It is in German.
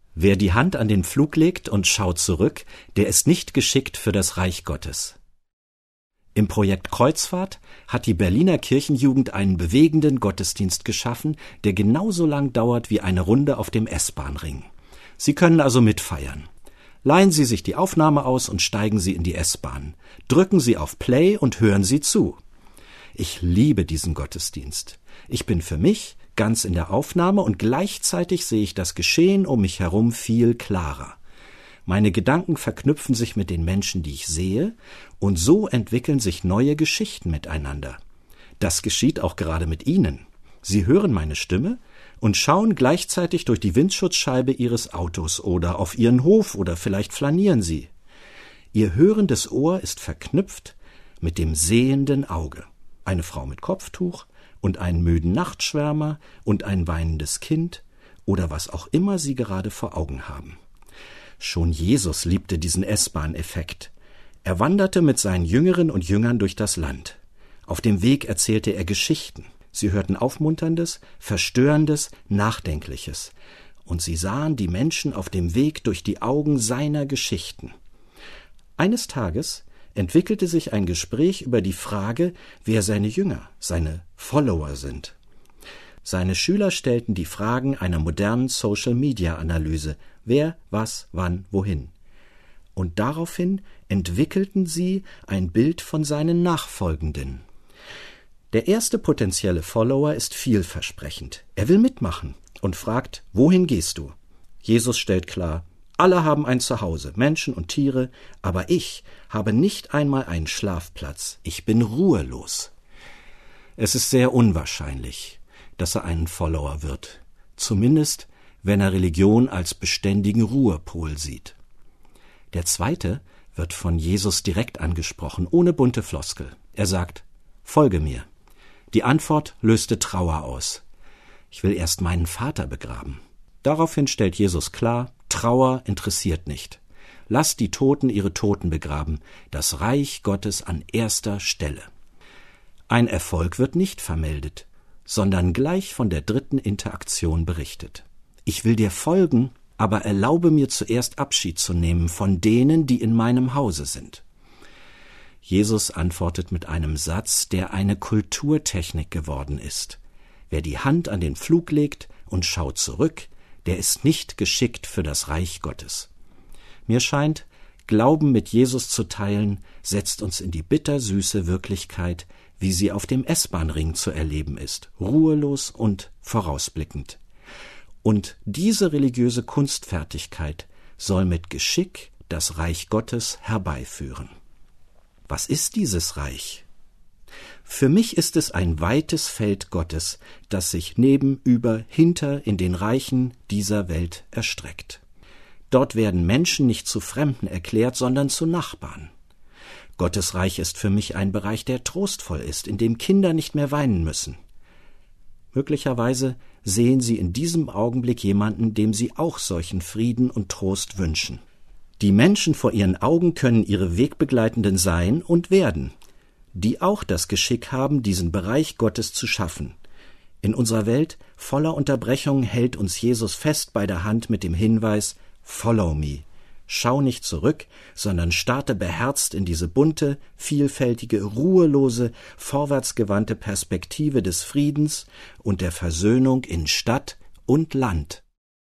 Wer die Hand an den Pflug legt und schaut zurück, der ist nicht geschickt für das Reich Gottes. Im Projekt Kreuzfahrt hat die Berliner Kirchenjugend einen bewegenden Gottesdienst geschaffen, der genauso lang dauert wie eine Runde auf dem S-Bahn-Ring. Sie können also mitfeiern. Leihen Sie sich die Aufnahme aus und steigen Sie in die S-Bahn. Drücken Sie auf Play und hören Sie zu. Ich liebe diesen Gottesdienst. Ich bin für mich ganz in der Aufnahme und gleichzeitig sehe ich das Geschehen um mich herum viel klarer. Meine Gedanken verknüpfen sich mit den Menschen, die ich sehe, und so entwickeln sich neue Geschichten miteinander. Das geschieht auch gerade mit Ihnen. Sie hören meine Stimme und schauen gleichzeitig durch die Windschutzscheibe Ihres Autos oder auf Ihren Hof oder vielleicht flanieren Sie. Ihr hörendes Ohr ist verknüpft mit dem sehenden Auge. Eine Frau mit Kopftuch und einen müden Nachtschwärmer und ein weinendes Kind oder was auch immer Sie gerade vor Augen haben. Schon Jesus liebte diesen S-Bahn-Effekt. Er wanderte mit seinen Jüngerinnen und Jüngern durch das Land. Auf dem Weg erzählte er Geschichten. Sie hörten Aufmunterndes, Verstörendes, Nachdenkliches. Und sie sahen die Menschen auf dem Weg durch die Augen seiner Geschichten. Eines Tages entwickelte sich ein Gespräch über die Frage, wer seine Jünger, seine Follower sind. Seine Schüler stellten die Fragen einer modernen Social-Media-Analyse: wer, was, wann, wohin. Und daraufhin entwickelten sie ein Bild von seinen Nachfolgenden. Der erste potenzielle Follower ist vielversprechend. Er will mitmachen und fragt: wohin gehst du? Jesus stellt klar: alle haben ein Zuhause, Menschen und Tiere, aber ich habe nicht einmal einen Schlafplatz. Ich bin ruhelos. Es ist sehr unwahrscheinlich, dass er einen Follower wird. Zumindest, wenn er Religion als beständigen Ruhepol sieht. Der zweite wird von Jesus direkt angesprochen, ohne bunte Floskel. Er sagt: folge mir. Die Antwort löste Trauer aus. Ich will erst meinen Vater begraben. Daraufhin stellt Jesus klar: Trauer interessiert nicht. Lasst die Toten ihre Toten begraben, das Reich Gottes an erster Stelle. Ein Erfolg wird nicht vermeldet, sondern gleich von der dritten Interaktion berichtet. Ich will dir folgen, aber erlaube mir zuerst Abschied zu nehmen von denen, die in meinem Hause sind. Jesus antwortet mit einem Satz, der eine Kulturtechnik geworden ist. Wer die Hand an den Pflug legt und schaut zurück, der ist nicht geschickt für das Reich Gottes. Mir scheint, Glauben mit Jesus zu teilen, setzt uns in die bittersüße Wirklichkeit, wie sie auf dem S-Bahn-Ring zu erleben ist, ruhelos und vorausblickend. Und diese religiöse Kunstfertigkeit soll mit Geschick das Reich Gottes herbeiführen. Was ist dieses Reich? Für mich ist es ein weites Feld Gottes, das sich neben, über, hinter in den Reichen dieser Welt erstreckt. Dort werden Menschen nicht zu Fremden erklärt, sondern zu Nachbarn. Gottes Reich ist für mich ein Bereich, der trostvoll ist, in dem Kinder nicht mehr weinen müssen. Möglicherweise sehen Sie in diesem Augenblick jemanden, dem Sie auch solchen Frieden und Trost wünschen. Die Menschen vor Ihren Augen können Ihre Wegbegleitenden sein und werden, die auch das Geschick haben, diesen Bereich Gottes zu schaffen. In unserer Welt voller Unterbrechungen hält uns Jesus fest bei der Hand mit dem Hinweis: Follow me. Schau nicht zurück, sondern starte beherzt in diese bunte, vielfältige, ruhelose, vorwärtsgewandte Perspektive des Friedens und der Versöhnung in Stadt und Land.